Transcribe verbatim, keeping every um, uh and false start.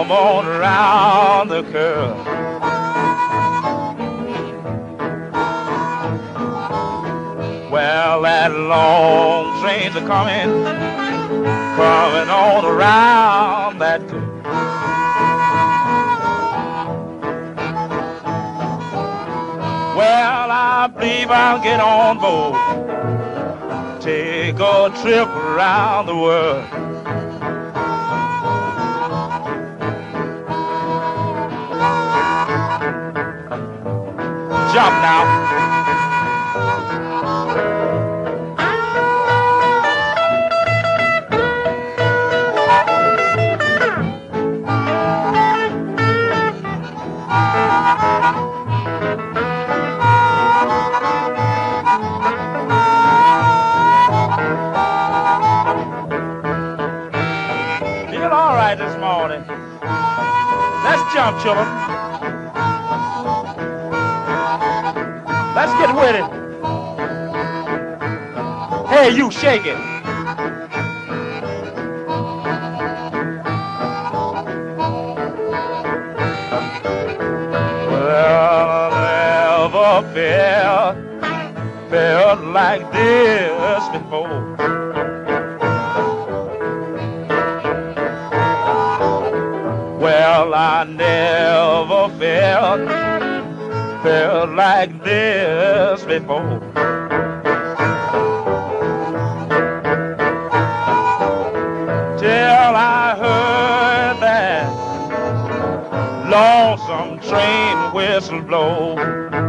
come on around the curve. Well, that long train's a coming, coming on around that curve. Well, I believe I'll get on board, take a trip around the world. Jump now. Feel all right this morning. Let's jump, children. Let's get with it. Hey, you, shake it. Well, I never felt, felt like this before. Well, I never felt, felt like this before. Till I heard that lonesome train whistle blow.